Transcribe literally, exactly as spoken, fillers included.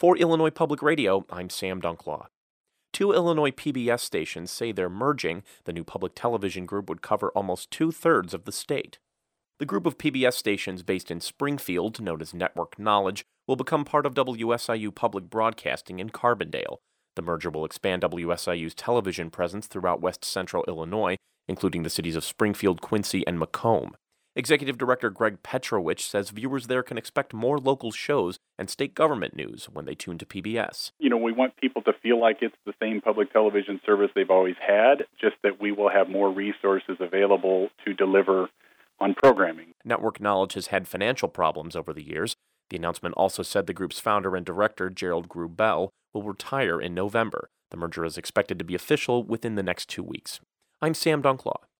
For Illinois Public Radio, I'm Sam Dunklaw. Two Illinois P B S stations say they're merging. The new public television group would cover almost two-thirds of the state. The group of P B S stations based in Springfield, known as Network Knowledge, will become part of W S I U Public Broadcasting in Carbondale. The merger will expand W S I U's television presence throughout west central Illinois, including the cities of Springfield, Quincy, and Macomb. Executive Director Greg Petrovich says viewers there can expect more local shows and state government news when they tune to P B S. You know, we want people to feel like it's the same public television service they've always had, just that we will have more resources available to deliver on programming. Network Knowledge has had financial problems over the years. The announcement also said the group's founder and director, Gerald Grubel, will retire in November. The merger is expected to be official within the next two weeks. I'm Sam Dunklaw.